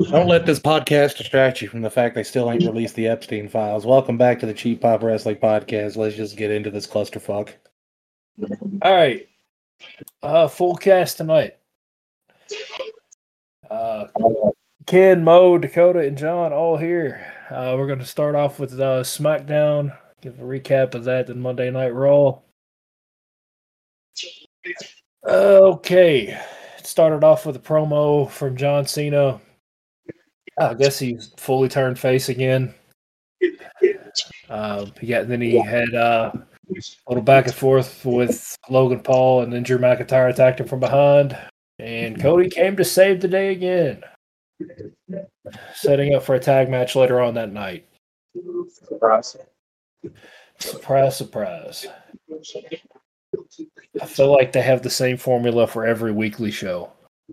Don't let this podcast distract you from the fact they still ain't released the Epstein files. Welcome back to the Cheap Pop Wrestling Podcast. Let's just get into this clusterfuck. All right. Full cast tonight. Ken, Mo, Dakota, and John all here. We're going to start off with SmackDown. Give a recap of that, then Monday Night Raw. Okay. It started off with a promo from John Cena. I guess he's fully turned face again. Then he had a little back and forth with Logan Paul, and then Drew McIntyre attacked him from behind. And Cody came to save the day again, setting up for a tag match later on that night. Surprise. Surprise, surprise. I feel like they have the same formula for every weekly show.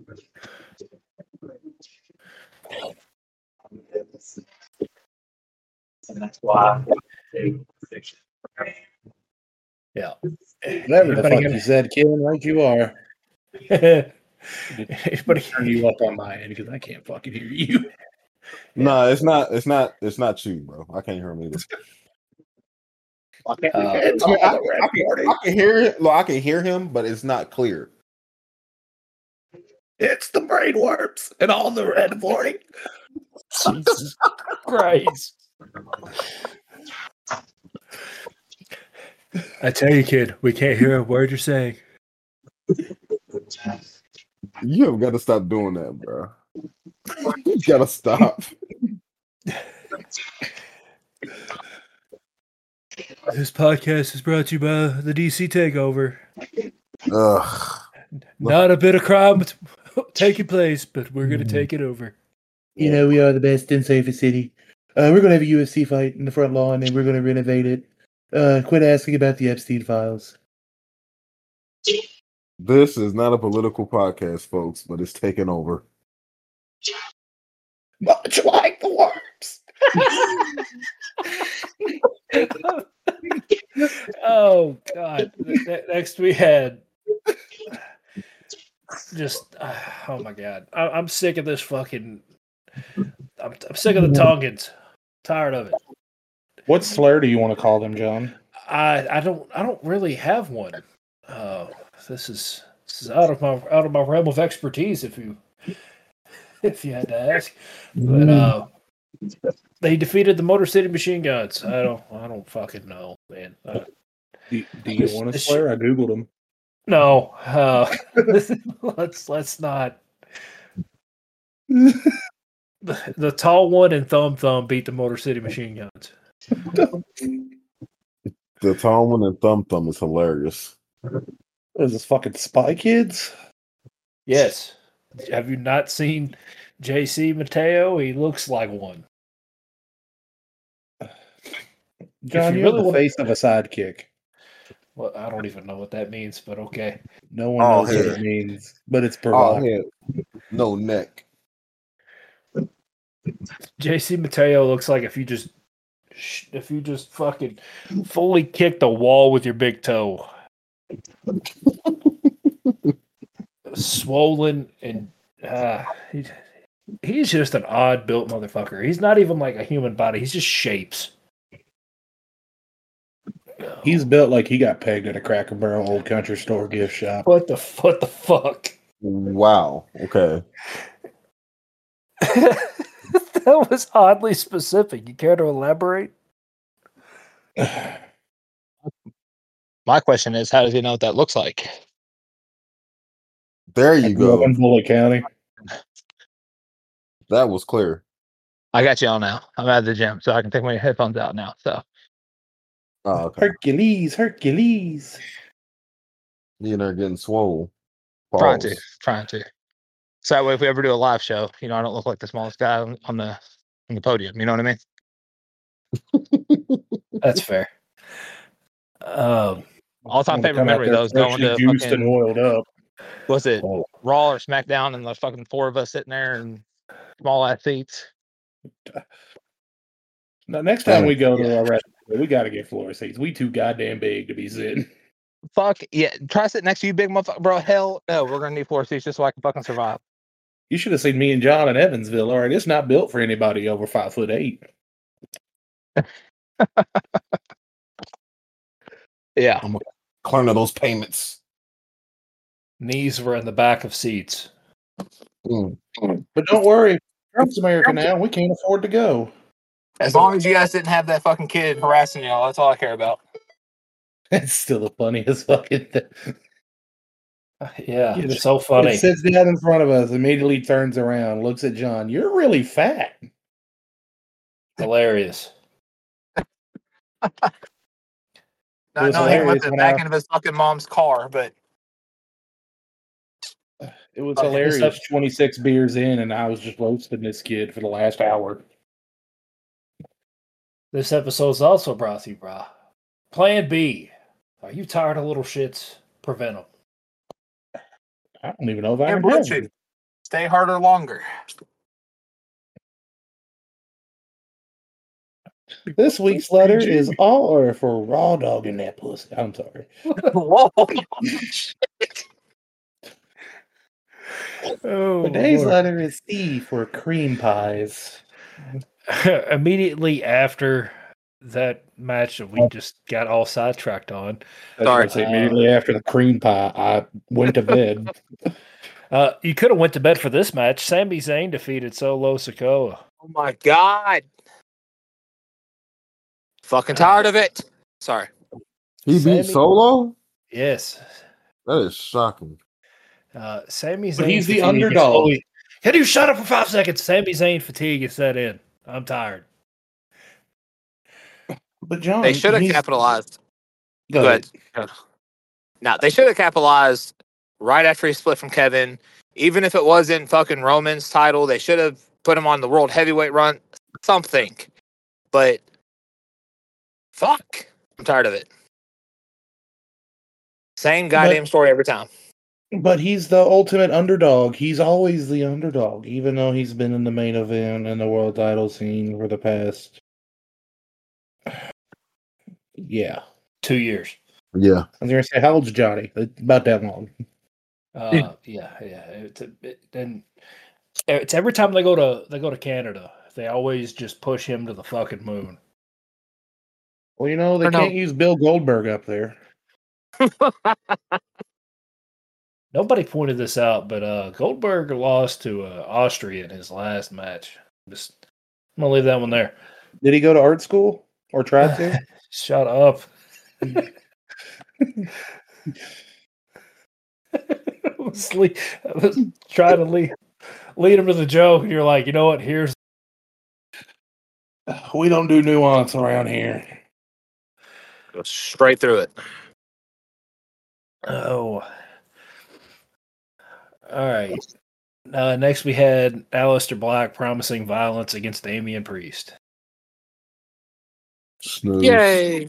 And that's why. Yeah. Whatever the fuck you said, Ken, right you are. But Turn you up on my end because I can't fucking hear you. No, it's not you, bro. I can't hear him either. I can hear it. Look, I can hear him, but it's not clear. It's the brainworms and all the red warning. Jesus Christ. I tell you, kid, we can't hear a word you're saying. You have got to stop doing that, bro. You gotta stop. This podcast is brought to you by the DC Takeover. Ugh. Not a bit of crime taking place, but we're going to take it over. You know, we are the best and safest city. We're going to have a UFC fight in the front lawn, and we're going to renovate it. Quit asking about the Epstein files. This is not a political podcast, folks, but it's taking over. Much like the worms. Oh, God. Next we had just, oh, my God. I'm sick of this fucking, I'm sick of the Tongans. Tired of it. What slur do you want to call them, John? I don't really have one. This is out of my realm of expertise, if you had to ask. But they defeated the Motor City Machine Guns. I don't fucking know, man. Do you want to swear? I googled them. No, let's not. The tall one and Thumb beat the Motor City Machine Guns. The tall one and Thumb is hilarious. What is this, fucking Spy Kids? Yes. Have you not seen JC Mateo? He looks like one. John, you have the face of a sidekick. Well, I don't even know what that means, but okay. No one knows what it means, but it's provocative. No neck. JC Mateo looks like if you just fucking fully kicked the wall with your big toe. Swollen and he's just an odd built motherfucker. He's not even like a human body. He's just shapes. He's built like he got pegged at a Cracker Barrel Old Country Store gift shop. What the fuck? Wow. Okay. That was oddly specific. You care to elaborate? My question is, how does he know what that looks like? There you go. In Bullitt County. That was clear. I got you all now. I'm out of the gym, so I can take my headphones out now. So, Okay. Hercules. You know, getting swole. trying to. So that way, if we ever do a live show, I don't look like the smallest guy on the podium. You know what I mean? That's fair. All-time favorite memory, though, is going to juiced and oiled up. Was it Raw or SmackDown, and the fucking four of us sitting there in small ass seats? Now, next time we go to a restaurant, we got to get floor seats. We too goddamn big to be sitting. Fuck yeah! Try to sit next to you, big motherfucker, bro. Hell no, we're gonna need floor seats just so I can fucking survive. You should have seen me and John in Evansville. All right, it's not built for anybody over 5'8". Yeah. I'm clearing those payments. Knees were in the back of seats. But don't worry, Trump's America now. We can't afford to go. As long as you guys didn't have that fucking kid harassing y'all, that's all I care about. It's still the funniest fucking thing. Yeah, It- it's so funny. It sits down in front of us, immediately turns around, looks at John. You're really fat. Hilarious. Not was knowing he went hilarious when back I- into his fucking mom's car, but It was Okay, hilarious. so- 26 beers in, and I was just roasting this kid for the last hour. This episode's also brought to you by Plan B. Are you tired of little shits? Prevent them. I don't even know if I and can have Bluetooth. one. Stay harder longer. This week's letter is all for raw dog in that pussy. I'm sorry. Whoa. Oh, Today's Lord. letter is C for cream pies. Immediately after that match that we just got all sidetracked on, Sorry. Immediately after the cream pie, I went to bed. you could have went to bed for this match. Sami Zayn defeated Solo Sikoa. Oh my god. Fucking tired of it. Sorry. He Sammy- beat Solo? Yes. That is shocking. Sami Zayn. But he's the fatigue is underdog. slowly- Can you shut up for 5 seconds? Sami Zayn fatigue is set in. I'm tired. But John, They should have he's- capitalized. Go Go ahead. No, they should have capitalized right after he split from Kevin. Even if it wasn't fucking Roman's title, they should have put him on the world heavyweight run. Something. But fuck. I'm tired of it. Same goddamn story every time. But he's the ultimate underdog. He's always the underdog, even though he's been in the main event and the world title scene for the past. Yeah. 2 years. Yeah. I was going to say, how old's Johnny? About that long. Yeah. It's every time they go to Canada, they always just push him to the fucking moon. Well, you know, they Or no. can't use Bill Goldberg up there. Nobody pointed this out, but Goldberg lost to Austria in his last match. I'm gonna leave that one there. Did he go to art school or try to? Shut up. I was trying to lead him to the joke, and you're like, you know what? Here's We don't do nuance around here. Go straight through it. oh. All right. Next, we had Aleister Black promising violence against Damian Priest. Snooze. Yay.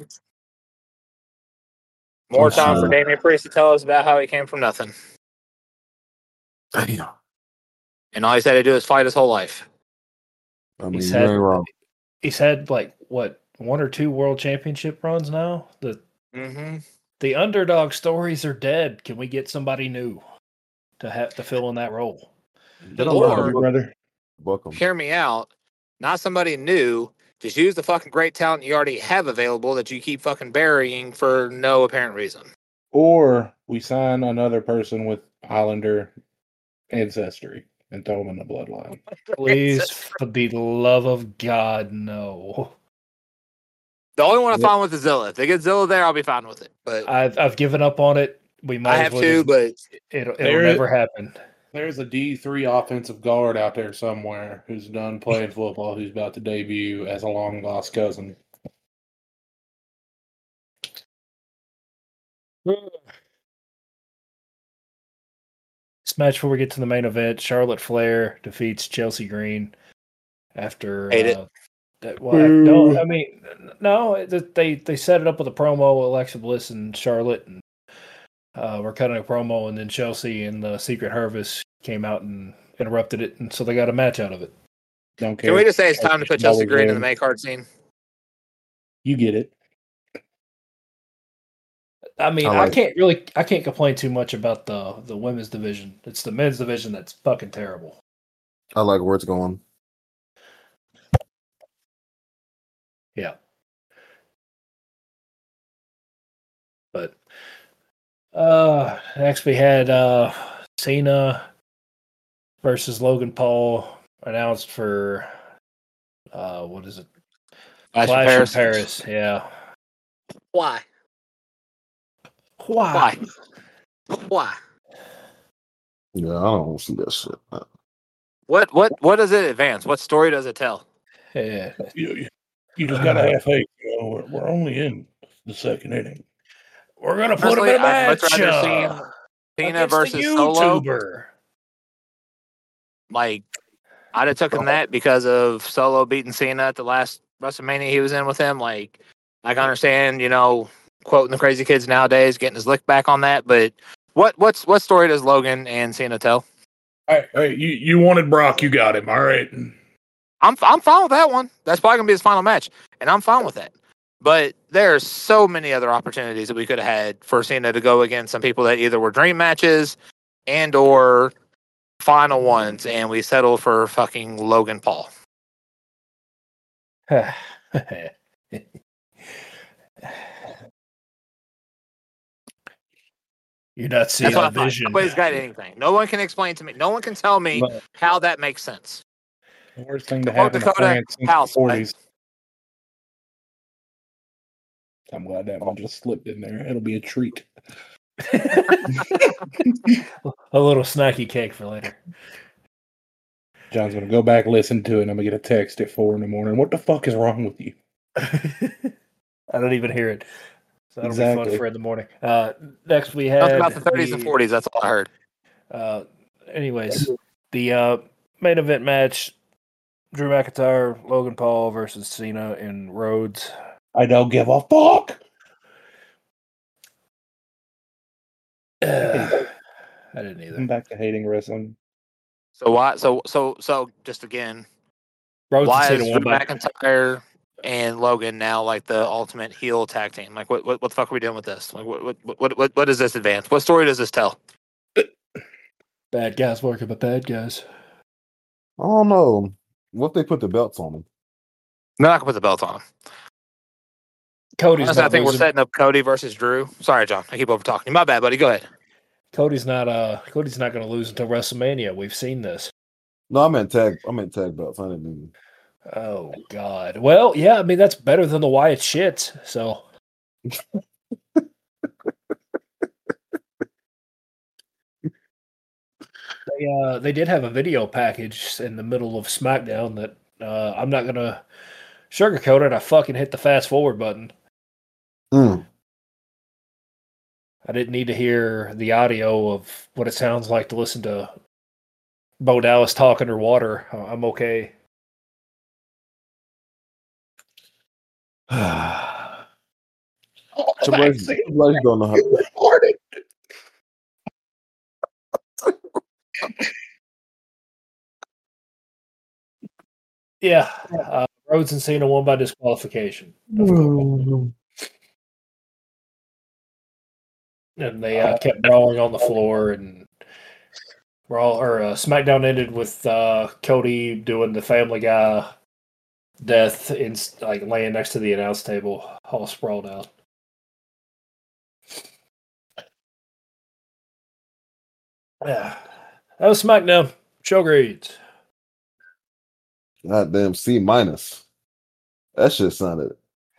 More I'm time for sorry. Damian Priest to tell us about how he came from nothing. Damn. And all he's had to do is fight his whole life. I mean, He's you had- ain't wrong. He's had like what 1 or 2 world championship runs now. Mm-hmm. The underdog stories are dead. Can we get somebody new to have to fill in that role? Get Or- along, brother. Book 'em. Hear me out. Not somebody new. Just use the fucking great talent you already have available that you keep fucking burying for no apparent reason. Or we sign another person with Islander ancestry and throw him in the bloodline. Please, for the love of God, no. The only one I'm fine with is Zilla. If they get Zilla there, I'll be fine with it. But I've given up on it. We might I as have well to, just- but it'll There- never happen. There's a D3 offensive guard out there somewhere who's done playing football who's about to debut as a long lost cousin. This match before we get to the main event, Charlotte Flair defeats Chelsea Green after Hate it. no, I mean no, they set it up with a promo with Alexa Bliss and Charlotte, and we're cutting a promo, and then Chelsea and the Secret Harvest came out and interrupted it, and so they got a match out of it. Don't care. can we just say it's time to put Chelsea Always Green in the win. main card scene? You get it. I mean, I like I can't complain too much about the women's division. It's the men's division that's fucking terrible. I like where it's going. Yeah. But next we had Cena versus Logan Paul announced for what is it? Clash in Paris. Yeah. Why? Why? Yeah, I don't see that shit. What does it advance? What story does it tell? Yeah. You just got to have faith. You know, we're only in the second inning. We're gonna put him in a match. I'd much rather see Cena versus Solo. Like, I'd have taken that because of Solo beating Cena at the last WrestleMania he was in with him. Like, I can understand, you know, quoting the crazy kids nowadays, getting his lick back on that. But what story does Logan and Cena tell? Hey, you wanted Brock, you got him. All right. I'm fine with that one. That's probably gonna be his final match, and I'm fine with that. But there's so many other opportunities that we could have had for Cena to go against some people that either were dream matches and or final ones, and we settled for fucking Logan Paul. You're not seeing a vision. Nobody's got anything. No one can explain to me. No one can tell me how that makes sense. The worst thing to happen to France since the 40s. I'm glad that one just slipped in there. It'll be a treat. A little snacky cake for later. John's going to go back, listen to it, and I'm going to get a text at 4 a.m. What the fuck is wrong with you? I don't even hear it. So that'll be fun for in the morning. Next we had... Talk about the 30s and 40s. That's all I heard. Anyways, the main event match, Drew McIntyre, Logan Paul versus Cena in Rhodes. I don't give a fuck. I didn't either. I'm back to hating wrestling. So why? So just again, Rhodes why is Drew McIntyre and Logan now like the ultimate heel tag team? Like what the fuck are we doing with this? Like what does this advance? What story does this tell? Bad guys working with bad guys. I don't know. What if they put the belts on them? They're not gonna put the belts on them. Cody's I think we're setting up Cody versus Drew. Sorry, John. I keep over talking you. My bad, buddy. Go ahead. Cody's not going to lose until WrestleMania. We've seen this. No, I meant tag belts. I didn't mean. Oh God. Well, yeah. I mean, that's better than the Wyatt shit. So. They did have a video package in the middle of SmackDown that I'm not gonna sugarcoat it. I fucking hit the fast forward button. I didn't need to hear the audio of what it sounds like to listen to Bo Dallas talk underwater. I'm okay. Somebody's don't know how to record it. Yeah, Rhodes and Cena won by disqualification. And they kept brawling on the floor, and SmackDown ended with Cody doing the Family Guy death, in like laying next to the announce table, all sprawled out. Yeah, that was SmackDown. Show grades. Goddamn C-. That shit sounded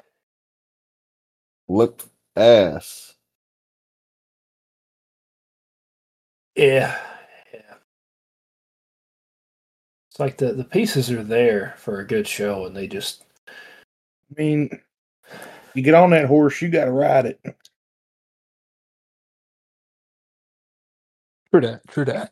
looked ass. Yeah. It's like the pieces are there for a good show, and they just... I mean, you get on that horse, you got to ride it. True that.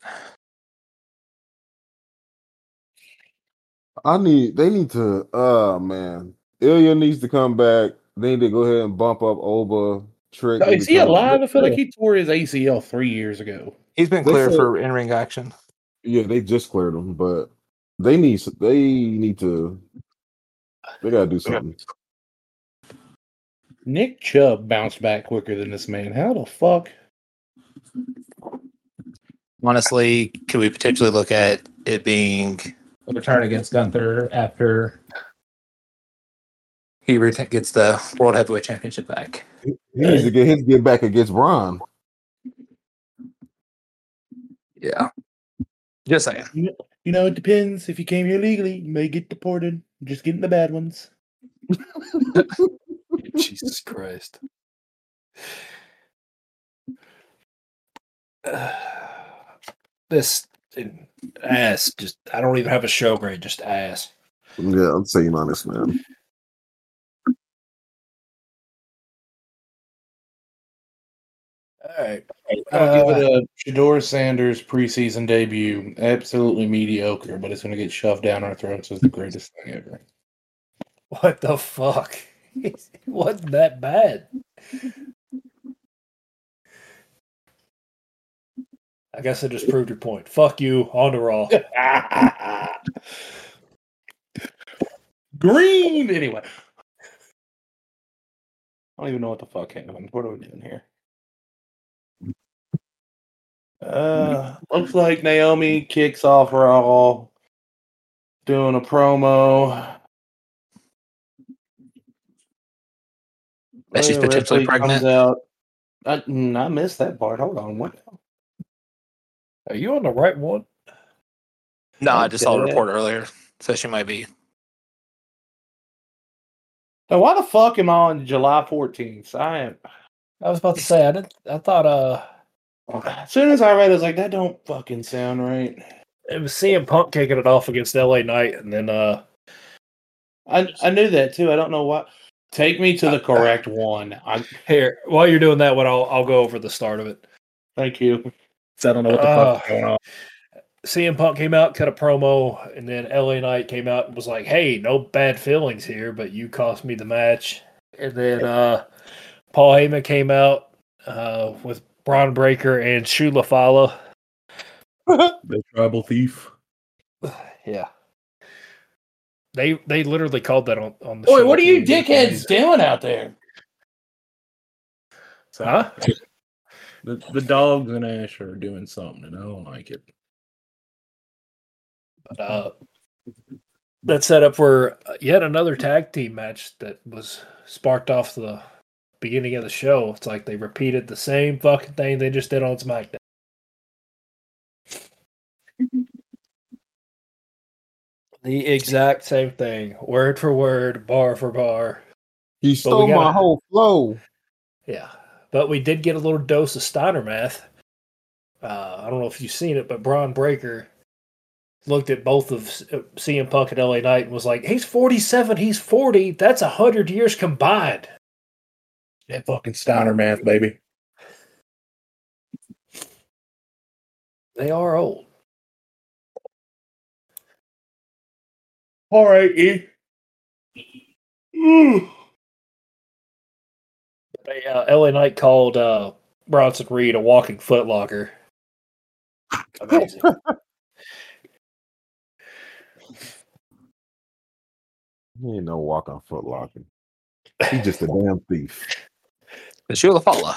They need to, man. Ilya needs to come back. They need to go ahead and bump up Oba. Trick. Is he alive? I feel like he tore his ACL 3 years ago. He's been cleared for in-ring action. Yeah, they just cleared him, but they need to. They gotta do something. Nick Chubb bounced back quicker than this man. How the fuck? Honestly, could we potentially look at it being A return against Gunther after he gets the World Heavyweight Championship back. He needs to get his get back against Braun. Yeah. Just saying. You know, it depends. If you came here legally, you may get deported. Just getting the bad ones. Jesus Christ. This ass, just I don't even have a show grade, just ass. Yeah, I'm saying honest, man. All right. I'll give it a Shador Sanders preseason debut. Absolutely mediocre, but it's going to get shoved down our throats as the greatest thing ever. What the fuck? It wasn't that bad. I guess I just proved your point. Fuck you, on to Raw. Green! Anyway. I don't even know what the fuck happened. What are we doing here? Looks like Naomi kicks off Raw, doing a promo. That she's potentially Ripley pregnant. comes out. I missed that part. Hold on. What? Are you on the right one? No, I just saw a Okay. report earlier. So she might be. Now, why the fuck am I on July 14th? I was about to say I thought As soon as I read it, I was like, that don't fucking sound right. it was CM Punk kicking it off against LA Knight, and then I knew that too. I don't know why. Take me to the correct one. here, while you're doing that one, I'll go over the start of it. Thank you. So I don't know what the fuck's going on. CM Punk came out, cut a promo, and then LA Knight came out and was like, hey, no bad feelings here, but you cost me the match. And then Paul Heyman came out with Braun Breaker and Shula Fala. The tribal thief. Yeah. They literally called that on the Boy, show. what are you dickheads doing out there? Huh? The dogs and Ash are doing something, and I don't like it. That set up for yet another tag team match that was sparked off the beginning of the show. It's like they repeated the same fucking thing they just did on SmackDown. The exact same thing, word for word, bar for bar. He stole my whole flow. Yeah, but we did get a little dose of Steiner math. I don't know if you've seen it, but Braun Breaker looked at both of CM Punk and LA Knight and was like, he's 47, he's 40. That's 100 years combined. That fucking Steiner math, baby. They are old. All right, E. LA Knight called Bronson Reed a walking footlocker. Amazing. He ain't no walking footlocker. He's just a damn thief. The Shula Fala.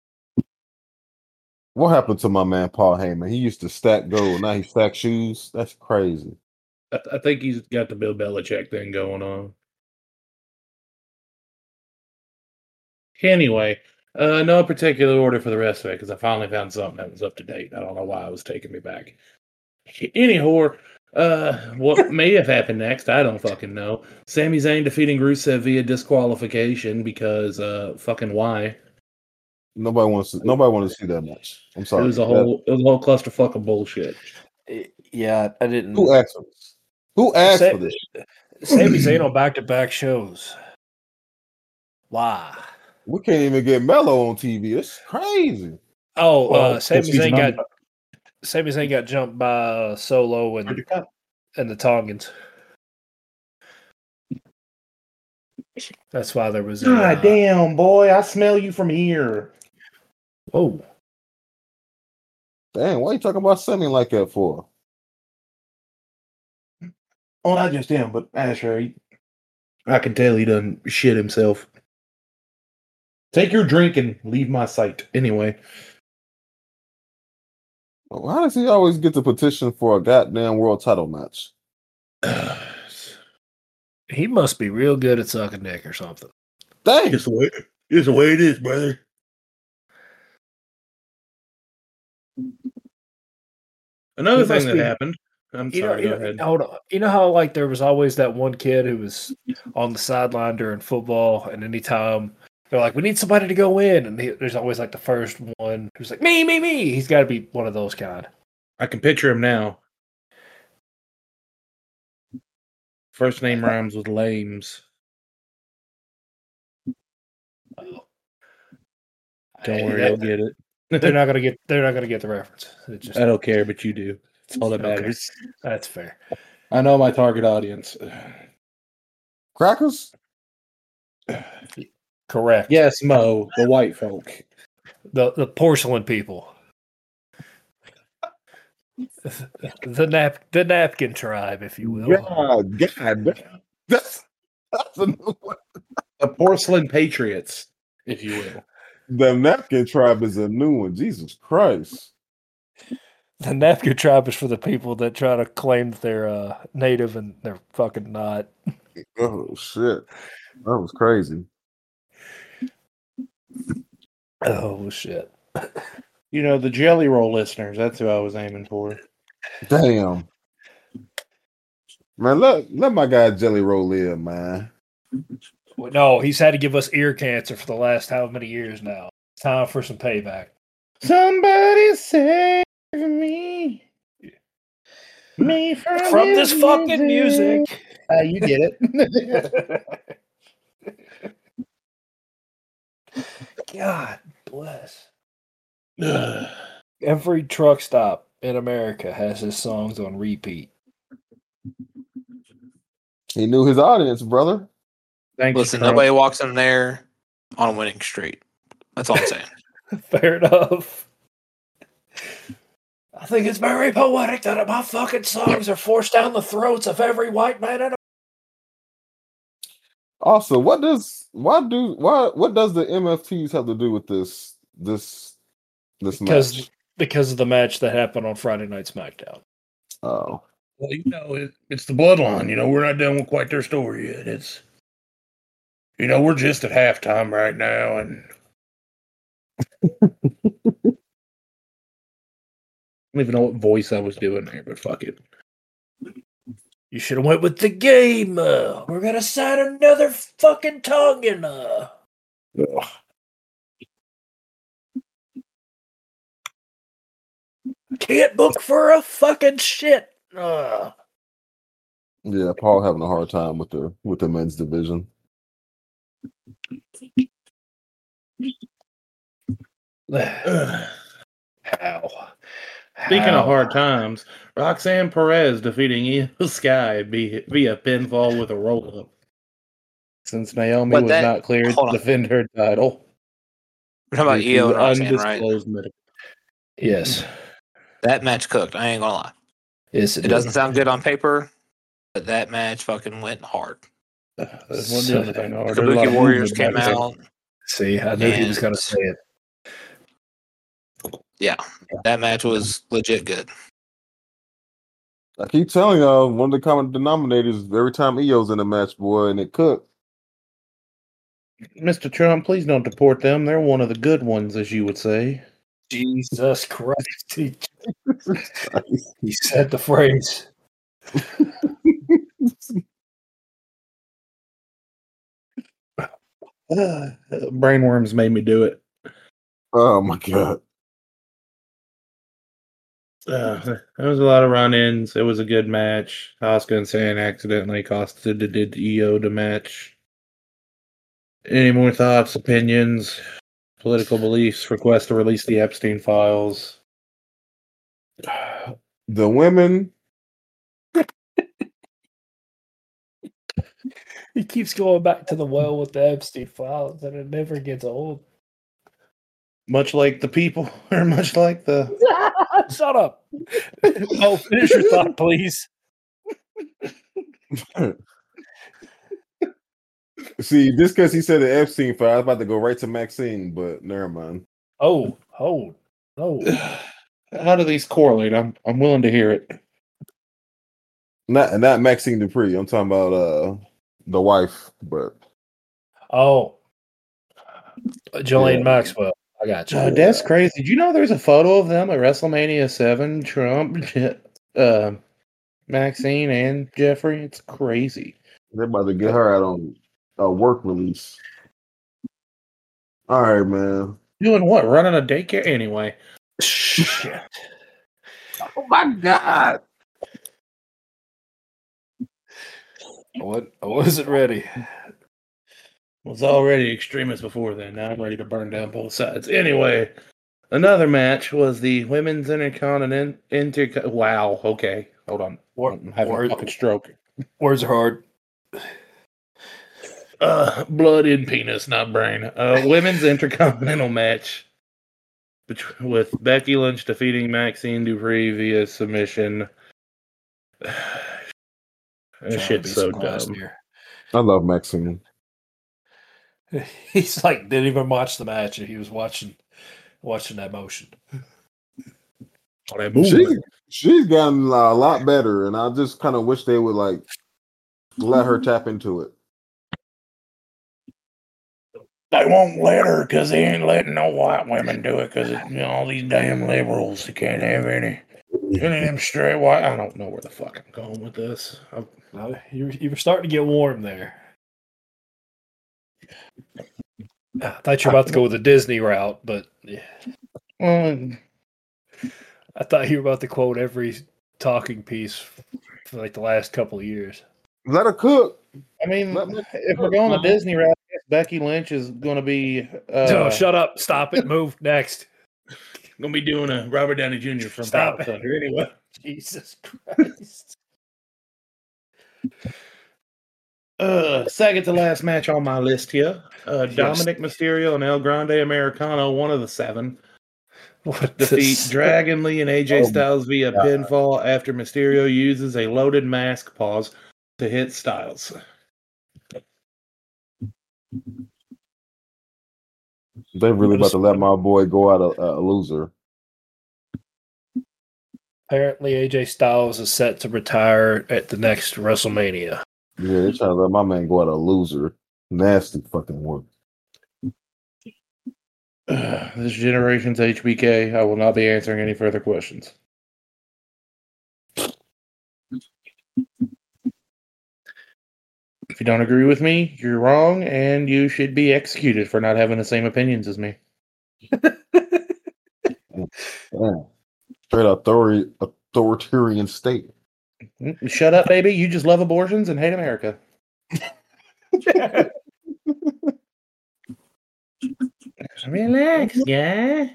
What happened to my man Paul Heyman? He used to stack gold. Now he stacks shoes. That's crazy. I think he's got the Bill Belichick thing going on. Anyway, no particular order for the rest of it because I finally found something that was up to date. I don't know why it was taking me back. Anyhow, what may have happened next, I don't fucking know. Sami Zayn defeating Rusev via disqualification because fucking why? Nobody wants to see that match. I'm sorry. It was a whole clusterfuck of bullshit. Yeah, I didn't. Who asked for this? Who asked for this? Sami Zayn on back-to-back shows. Why? We can't even get Mello on TV. It's crazy. Oh, Sami Zayn got jumped by Solo and the Tongans. That's why there was. God damn, boy! I smell you from here. Whoa! Dang, why are you talking about Sami like that for? Oh, not just him, but Asher. I can tell he done shit himself. Take your drink and leave my sight. Anyway. Why does he always get the petition for a goddamn world title match? He must be real good at sucking dick or something. Dang. Just the way it is, brother. Another thing that happened. I'm sorry, go ahead. Hold on. You know how like there was always that one kid who was on the sideline during football, and anytime they're like, "We need somebody to go in," and there's always like the first one who's like, "Me." He's got to be one of those kind. I can picture him now. First name rhymes with lames. Oh. Don't worry, I'll get it. They're not gonna get the reference. I don't care, but you do. It's all that matters. Okay. That's fair. I know my target audience. Crackers? Correct. Yes, Mo, the white folk. The porcelain people. the napkin tribe, if you will. God, that's a new one. The porcelain patriots, if you will. The napkin tribe is a new one. Jesus Christ. The napkin tribe is for the people that try to claim that they're native and they're fucking not. Oh shit. That was crazy. Oh shit. You know, the Jelly Roll listeners, that's who I was aiming for. Damn. Man, let my guy Jelly Roll live, man. No, he's had to give us ear cancer for the last how many years now. It's time for some payback. Somebody save me. Me from this fucking music. You get it. God bless. Every truck stop in America has his songs on repeat. He knew his audience, brother. Thanks, Listen, Trump. nobody walks in there on a winning streak. That's all I'm saying. Fair enough. I think it's very poetic that my fucking songs are forced down the throats of every white man in Also, what does the MFTs have to do with this match? Because of the match that happened on Friday Night SmackDown. Oh. Well, you know, it's the bloodline. You know, we're not done with quite their story yet. It's, you know, we're just at halftime right now, and I don't even know what voice I was doing there, but fuck it. You should have went with the game. We're gonna sign another fucking Tongan. Can't book for a fucking shit. Yeah, Paul having a hard time with the men's division. How? Speaking of hard times, Roxanne Perez defeating Io Sky via pinfall with a roll up. Since Naomi was not cleared to defend her title. We're talking about Io and Roxanne, right? Yes. That match cooked. I ain't gonna lie. Yes, it doesn't sound good on paper, but that match fucking went hard. Kabuki Warriors came out. See, I knew he was gonna say it. Yeah, that match was legit good. I keep telling y'all, one of the common denominators every time Io's in a match, boy, and it cooked. Mr. Trump, please don't deport them. They're one of the good ones, as you would say. Jesus Christ. He said the phrase. Brainworms made me do it. Oh my god. There was a lot of run-ins. It was a good match. Asuka and San accidentally costed the Io the match. Any more thoughts, opinions, political beliefs, request to release the Epstein files? The women. He keeps going back to the well with the Epstein files, and it never gets old. Much like the people, or much like the... Shut up. Oh, finish your thought, please. See, just because he said the Epstein file, I was about to go right to Maxine, but never mind. Oh, no. How do these correlate? I'm willing to hear it. Not Maxine Dupree. I'm talking about the wife, but Jillian Maxwell. I got you. That's crazy. Did you know there's a photo of them at WrestleMania 7? Trump, Maxine, and Jeffrey. It's crazy. They're about to get her out on a work release. All right, man. Doing what? Running a daycare? Anyway. Shit. Oh my God. I wasn't ready. Was already extremist before then. Now I'm ready to burn down both sides. Anyway, another match was the Women's Intercontinental. Wow. Okay. Hold on. I'm having a fucking stroke. Words are hard. Blood in penis, not brain. Women's Intercontinental match with Becky Lynch defeating Maxine Dupree via submission. That shit's so dumb. Here. I love Maxine. He's like didn't even watch the match. He was watching that motion. She's gotten a lot better, and I just kind of wish they would like let her tap into it. They won't let her because they ain't letting no white women do it because all these damn liberals, they can't have any of them straight white. I don't know where the fuck I'm going with this. You were starting to get warm there. I thought you were about to go with the Disney route, but yeah. I thought you were about to quote every talking piece for like the last couple of years. Let her cook. I mean, if we're going the Disney route, I guess Becky Lynch is going to be. No, shut up! Stop it! Move next. Going to be doing a Robert Downey Jr. from Stop Power Thunder anyway. Jesus Christ. Second to last match on my list here. Dominic Mysterio and El Grande Americano, one of the 7. Defeat Dragon Lee and AJ Styles via pinfall after Mysterio uses a loaded mask pause to hit Styles. They really about to let my boy go out a loser. Apparently, AJ Styles is set to retire at the next WrestleMania. Yeah, they're trying to let my man go out a loser. Nasty fucking work. This generation's HBK. I will not be answering any further questions. If you don't agree with me, you're wrong, and you should be executed for not having the same opinions as me. Straight authoritarian state. Shut up, baby. You just love abortions and hate America. Relax, yeah.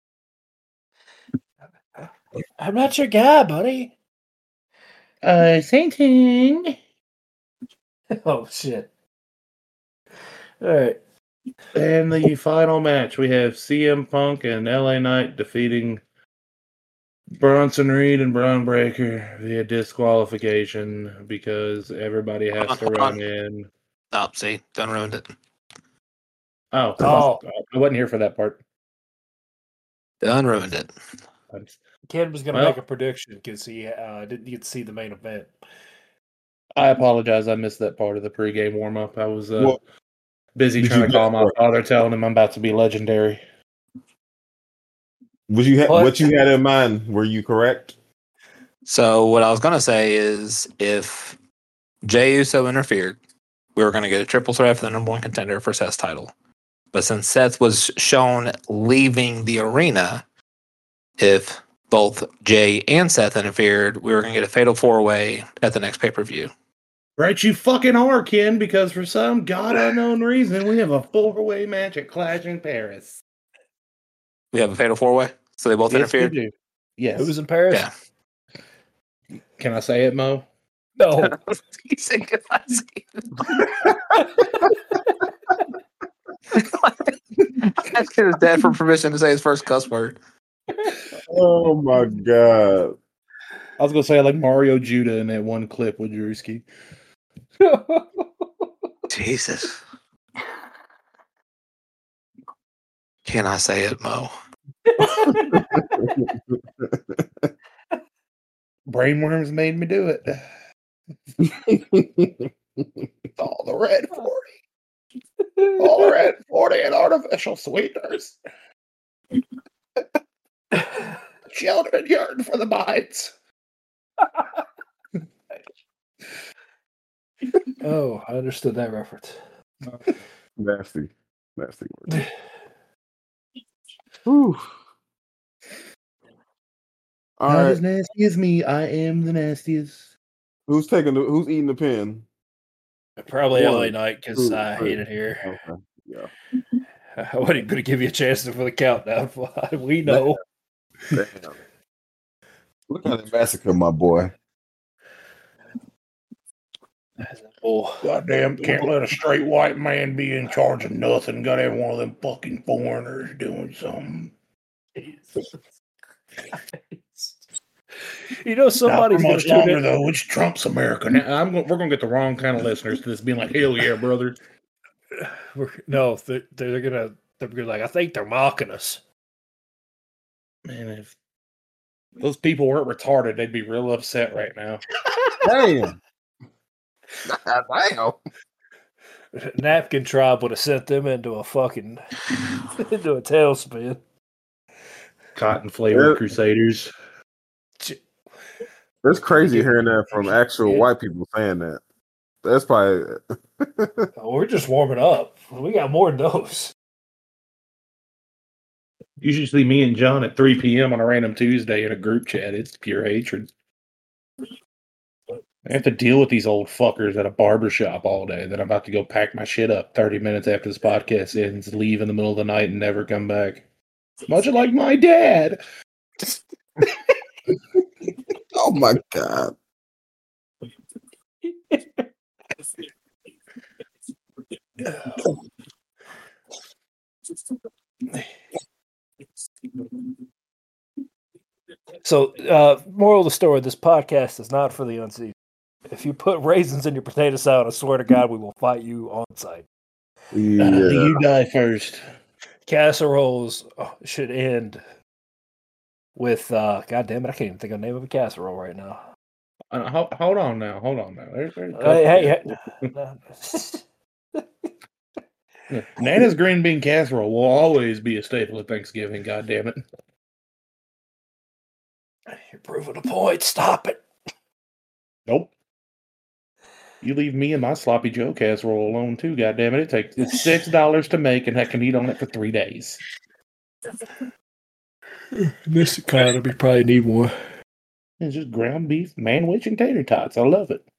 I'm not your guy, buddy. Same thing. Oh, shit. All right. And the final match, we have CM Punk and LA Knight defeating Bronson Reed and Braun Breaker via disqualification because everybody has to run in. Oh, see, done ruined it. Oh, I wasn't here for that part. Done ruined it. Ken was going to make a prediction because he didn't get to see the main event. I apologize. I missed that part of the pregame warm-up. I was busy trying to call my father, telling him I'm about to be legendary. What you had in mind? Were you correct? So what I was going to say is if Jey Uso interfered, we were going to get a triple threat for the number 1 contender for Seth's title. But since Seth was shown leaving the arena, if both Jey and Seth interfered, we were going to get a fatal 4-way at the next pay-per-view. Right, you fucking are, Ken, because for some god unknown reason, we have a 4-way match at Clash in Paris. We have a fatal 4-way? So they both interfered? We do. Yes. Who was in Paris? Yeah. Can I say it, Mo? No. You said asking his dad for permission to say his first cuss word. Oh my god! I was gonna say like Mario Judah in that one clip with Drewski. Jesus. Can I say it, Mo? Brainworms made me do it. It's all the red 40. All the red 40 and artificial sweeteners. Children yearn for the mines. Oh, I understood that reference. Nasty word. Whew. All Not right. as nasty as me. I am the nastiest. Who's eating the pen? Probably One, LA Knight because two, I three. hate it here. Okay. Yeah. I wasn't going to give you a chance for the countdown. We know. Damn. Look at the massacre, my boy. Oh, Goddamn, can't let a straight white man be in charge of nothing. Got every one of them fucking foreigners doing something. You know, somebody's not for much gonna longer though. It's Trump's America. Now, we're gonna get the wrong kind of listeners to this, being like, "Hell yeah, brother." No, they're gonna like, I think they're mocking us. Man, if those people weren't retarded, they'd be real upset right now. Damn. Damn. Napkin Tribe would have sent them into a fucking into a tailspin. Cotton flavored Crusaders. It's crazy hearing that from actual white people saying that. That's probably. We're just warming up. We got more than those. You should see me and John at 3 p.m. on a random Tuesday in a group chat. It's pure hatred. I have to deal with these old fuckers at a barbershop all day. Then I'm about to go pack my shit up 30 minutes after this podcast ends, leave in the middle of the night, and never come back. Much like my dad. Oh my God. So, moral of the story: this podcast is not for the unseasoned. If you put raisins in your potato salad, I swear to God, we will fight you on site. Yeah. You die first. Casseroles should end with God damn it! I can't even think of the name of a casserole right now. Hold on now. Nana's green bean casserole will always be a staple at Thanksgiving. God damn it! You're proving a point. Stop it. Nope. You leave me and my sloppy Joe casserole alone too. God damn it! It's $6 to make, and I can eat on it for 3 days. This economy probably need more. It's just ground beef, manwich, and tater tots. I love it.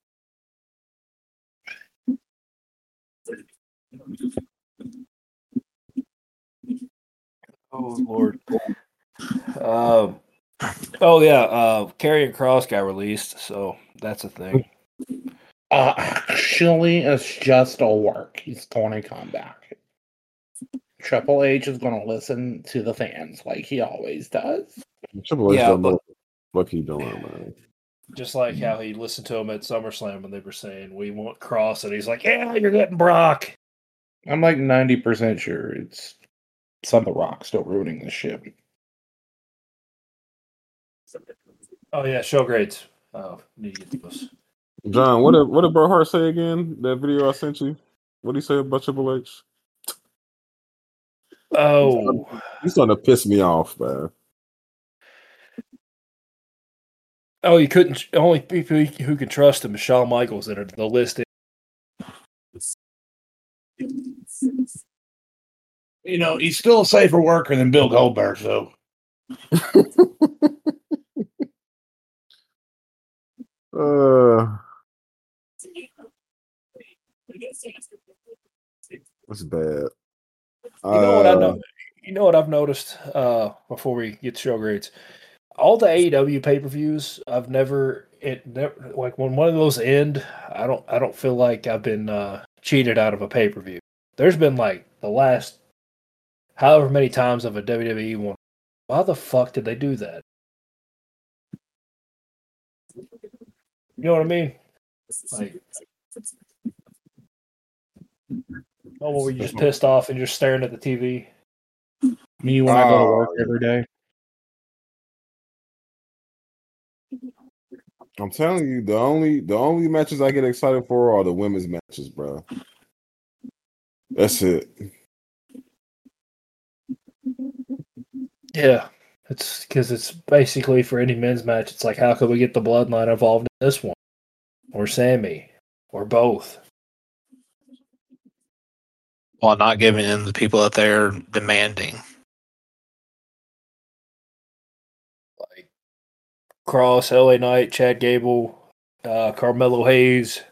Oh Lord. Karrion Kross got released, so that's a thing. Actually, it's just a work. He's going to come back. Triple H is going to listen to the fans like he always does. Triple H don't know what he's doing, man. Just like how he listened to him at SummerSlam when they were saying, "We want Kross," and he's like, "Yeah, you're getting Brock." I'm like 90% sure it's Son The Rock still ruining this shit. Oh yeah, show grades. Need to get those. John, what did Bret Hart say again? That video I sent you. What did he say about Triple H? Oh, he's starting to piss me off, man. Oh, you couldn't. Only people who can trust him is Shawn Michaels that are the list. You know, he's still a safer worker than Bill Goldberg, though. That's bad. You know what I've noticed before we get to show grades? All the AEW pay-per-views, I've never like when one of those end, I don't feel like I've been cheated out of a pay-per-view. There's been like the last however many times of a WWE one. Why the fuck did they do that? You know what I mean? Like, were you just pissed off and you're staring at the TV? Me when I go to work every day. I'm telling you, the only matches I get excited for are the women's matches, bro. That's it. Yeah, it's because it's basically for any men's match. It's like, how can we get the Bloodline involved in this one, or Sammy, or both? While not giving them the people that they're demanding. Like Cross, LA Knight, Chad Gable, Carmelo Hayes.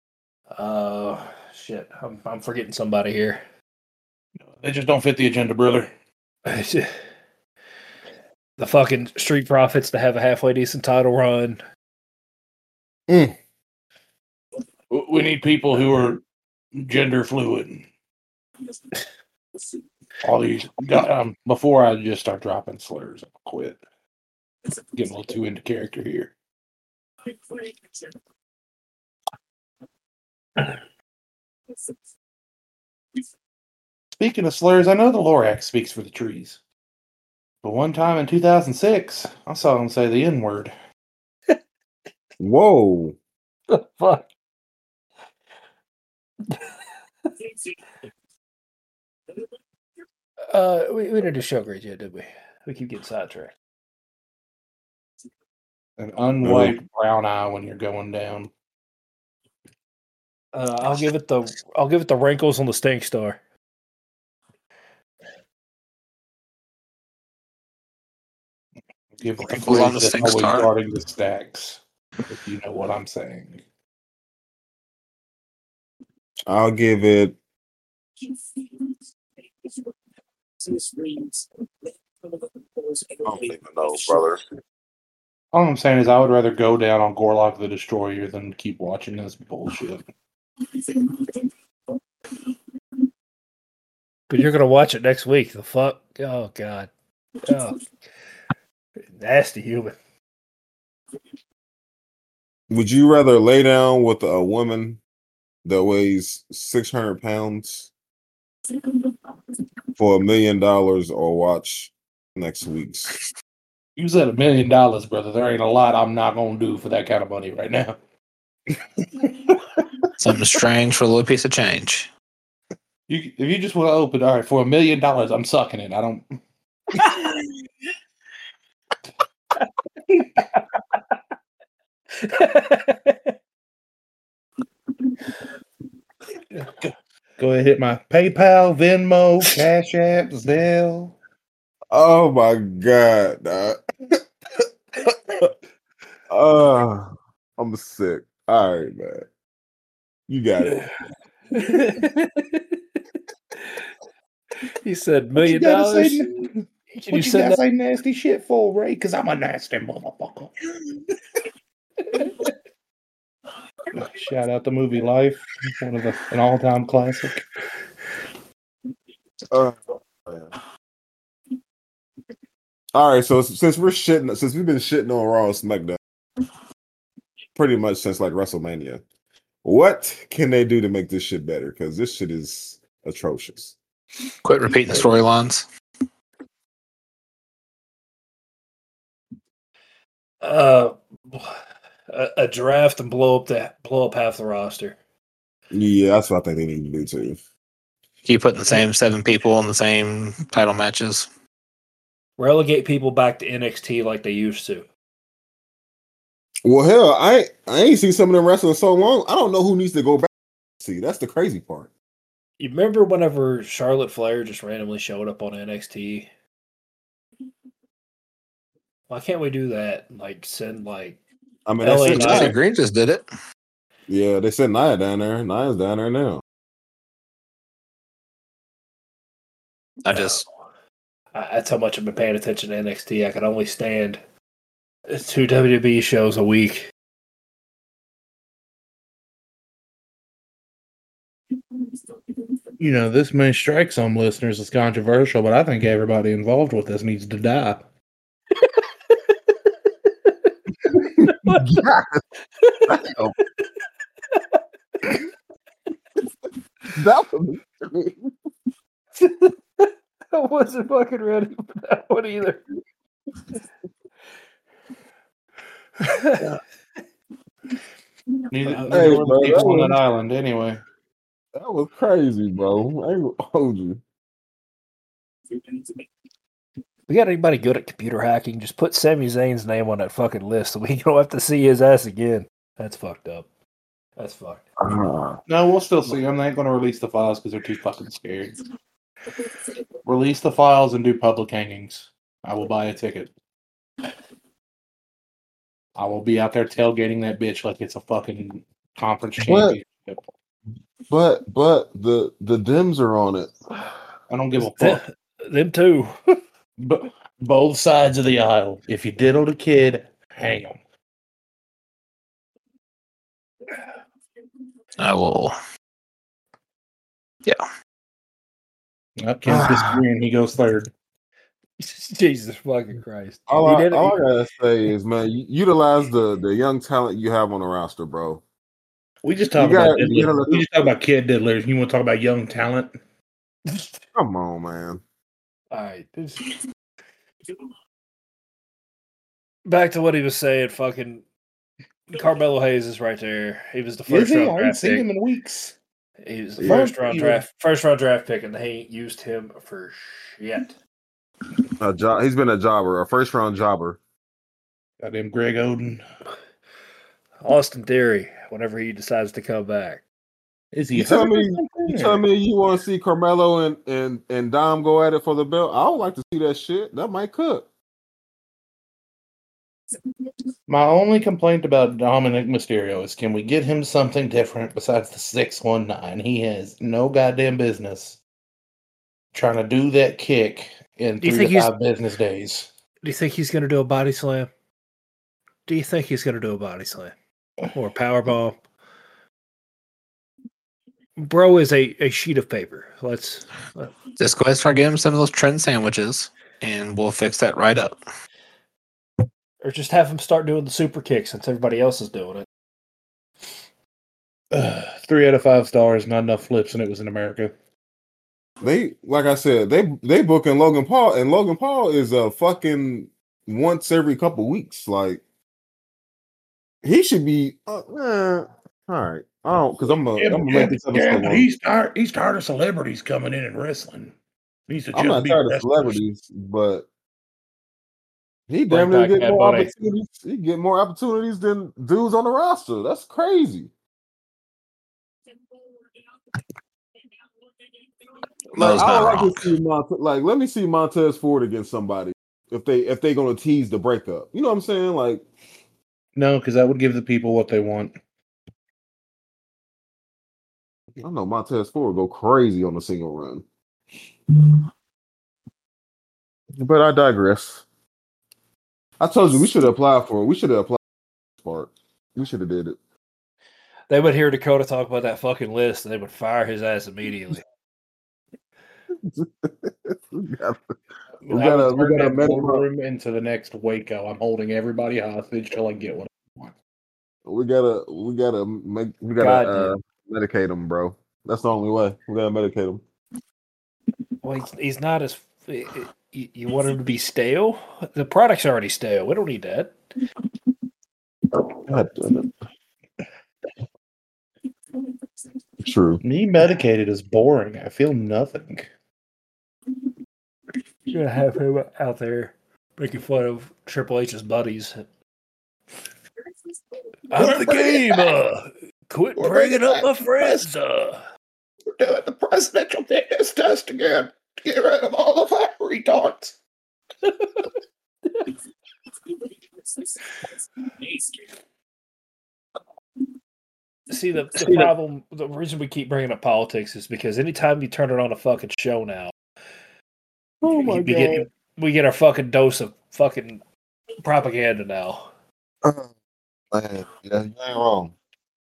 Shit, I'm forgetting somebody here. They just don't fit the agenda, brother. The fucking Street Profits to have a halfway decent title run. We need people who are gender fluid. All these before I just start dropping slurs, I'll quit. Getting a little too into character here. Speaking of slurs, I know the Lorax speaks for the trees. But one time in 2006, I saw him say the N-word. Whoa. Fuck. We didn't do show grades yet, did we? We keep getting sidetracked. An unwiped brown eye when you're going down. I'll give it the wrinkles on the Stink Star. Give it the Wrinkles on fridge the that's Stink always Star. guarding the stacks. If you know what I'm saying. I'll give it. I don't even know, brother. All I'm saying is I would rather go down on Gorlock the Destroyer than keep watching this bullshit. But you're gonna watch it next week. The fuck? Oh god. Oh. Nasty human. Would you rather lay down with a woman that weighs 600 pounds for $1 million or watch next week's? You said $1 million, brother. There ain't a lot I'm not gonna do for that kind of money right now. Something strange for a little piece of change. If you just want to open, all right, for $1 million, I'm sucking it. I don't. Go ahead, hit my PayPal, Venmo, Cash App, Zelle. Oh my god. I'm sick. All right, man. You got it. He said $1 million. What you gotta say nasty shit for, Ray? Because I'm a nasty motherfucker. Shout out the movie Life, an all-time classic. All right, so since we've been shitting on Raw and SmackDown pretty much since like WrestleMania, what can they do to make this shit better? Because this shit is atrocious. Quit repeating the storylines. A draft and blow up half the roster. Yeah, that's what I think they need to do too. Keep putting the same 7 people in the same title matches. Relegate people back to NXT like they used to. Well, hell, I ain't seen some of them wrestle in so long. I don't know who needs to go back. See, that's the crazy part. You remember whenever Charlotte Flair just randomly showed up on NXT? Why can't we do that? Like send like. I mean, LA Johnny Green just did it. Yeah, they sent Nia down there. Nia's down there now. That's how much I've been paying attention to NXT. I can only stand 2 WWE shows a week. You know, this may strike some listeners as controversial, but I think everybody involved with this needs to die. What wasn't fucking ready for that one either. Neither Hey, were the bro, people on that island anyway. that was crazy, bro. I ain't gonna hold you. We got anybody good at computer hacking? Just put Sami Zayn's name on that fucking list so we don't have to see his ass again. That's fucked up. That's fucked. Ah. No, we'll still see them. They ain't going to release the files because they're too fucking scared. Release the files and do public hangings. I will buy a ticket. I will be out there tailgating that bitch like it's a fucking conference What? championship. But the Dems are on it. I don't give a fuck. Them too. But both sides of the aisle. If you diddled a kid, hang him. I will. Ken's disagreeing. He goes third. Jesus fucking Christ. All He I did it. gotta say is, man, utilize the young talent you have on the roster, bro. We just talk You about gotta- you gotta diddlers. let We just talk about kid diddlers. You want to talk about young talent? Come on, man. All right. Back to what he was saying. Fucking Carmelo Hayes is right there. He was the first round I ain't draft seen pick. him in weeks. He was the Yeah. first round draft pick, and they ain't used him for shit. He's been a jobber, a first round jobber. Goddamn Greg Oden. Austin Theory, whenever he decides to come back. Is he You tell hurt or me- something, You or- tell me you want to see Carmelo and Dom go at it for the belt? I would like to see that shit. That might cook. My only complaint about Dominic Mysterio is, can we get him something different besides the 619? He has no goddamn business trying to do that kick in Do you 3 think to he's- 5 business days. Do you think he's going to do a body slam? Do you think he's going to do a body slam or a power bomb? Bro is a sheet of paper. Let's Just go ahead and start getting him some of those trend sandwiches, and we'll fix that right up. or just have him start doing the super kick since everybody else is doing it. 3 out of 5 stars, not enough flips, and it was in America. They, like I said, they booking Logan Paul, and Logan Paul is a fucking once every couple weeks. Like he should be. All right, I don't because I'm gonna make this episode long. He's tired of celebrities coming in and wrestling. He needs to I'm just not be tired of wrestlers. celebrities, but he Bring damn near back get Bad more Bunny. opportunities. He get more opportunities than dudes on the roster. That's crazy. Mo's I not would like wrong. to see let me see Montez Ford against somebody if they gonna tease the breakup. You know what I'm saying? Like, No, because that would give the people what they want. I don't know, Montez Ford go crazy on the single run. But I digress. I told you we should have applied for it. We should have applied for it. We should have did it. They would hear Dakota talk about that fucking list, and they would fire his ass immediately. We got I We would got turn a that medical. boardroom into the next Waco. I'm holding everybody hostage till I get what I want. We gotta Goddamn. medicate him, bro. That's the only way. We gotta medicate him. Well, he's not as. You want him to be stale? The product's already stale. We don't need that. God damn it. True. Me medicated is boring. I feel nothing. You're gonna have him out there making fun of Triple H's buddies. I'm the game. Quit We're bringing bringing up my back friends. We're doing the presidential fitness test again to get rid of all the fat retards. See, the problem, the reason we keep bringing up politics is because anytime you turn it on a fucking show now, Oh my god. we get our fucking dose of fucking propaganda now. Man, yeah, you ain't wrong.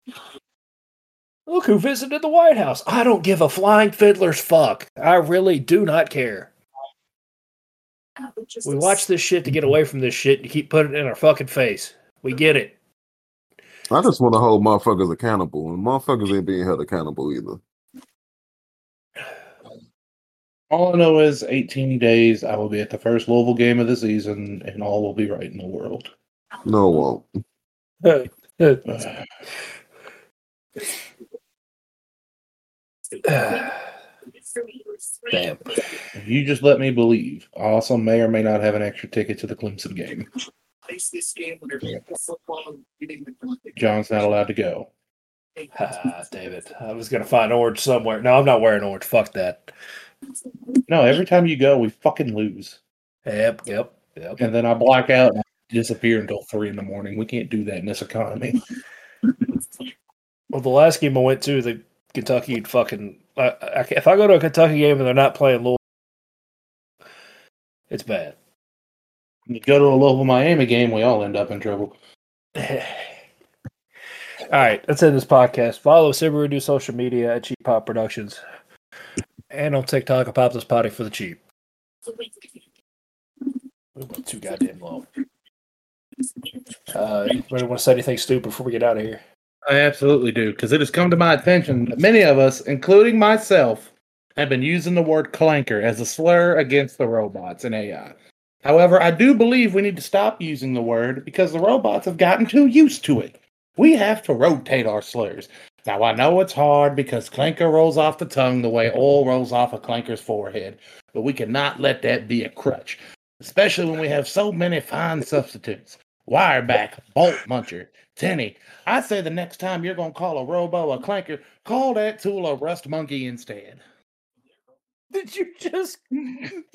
Look who visited the White House. I don't give a flying fiddler's fuck. I really do not care. We watch this shit to get away from this shit and you keep putting it in our fucking face. We get it. I just want to hold motherfuckers accountable, and motherfuckers ain't being held accountable either. All I know is 18 days, I will be at the first Louisville game of the season, and all will be right in the world. No, it won't. Damn. You just let me believe. I also may or may not have an extra ticket to the Clemson game. John's not allowed to go. David, I was gonna find orange somewhere. No, I'm not wearing orange. Fuck that. No, every time you go, we fucking lose. Yep. And then I black out and disappear until 3 a.m. We can't do that in this economy. Well, the last game I went to, the Kentucky fucking. If I go to a Kentucky game and they're not playing Louisville, it's bad. You go to a Louisville Miami game, we all end up in trouble. All right, let's end this podcast. Follow Subaru Do social media at Cheap Pop Productions. And on TikTok, I pop this potty for the cheap. We went too goddamn long. Anybody want to say anything stupid before we get out of here? I absolutely do, because it has come to my attention that many of us, including myself, have been using the word clanker as a slur against the robots and AI. However, I do believe we need to stop using the word because the robots have gotten too used to it. We have to rotate our slurs. Now, I know it's hard because clanker rolls off the tongue the way oil rolls off a clanker's forehead, but we cannot let that be a crutch, especially when we have so many fine substitutes. Wireback, bolt muncher, tinny. I say the next time you're going to call a robo a clanker, call that tool a rust monkey instead. Did you just